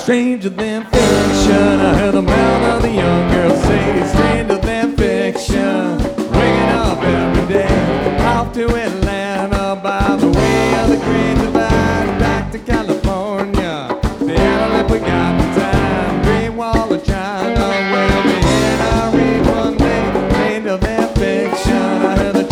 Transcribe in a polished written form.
Stranger than fiction, I heard the mouth of the young girl say, stranger than fiction, ringing up every day. Off to Atlanta by the way of the Great Divide, back to California, the outlet we got.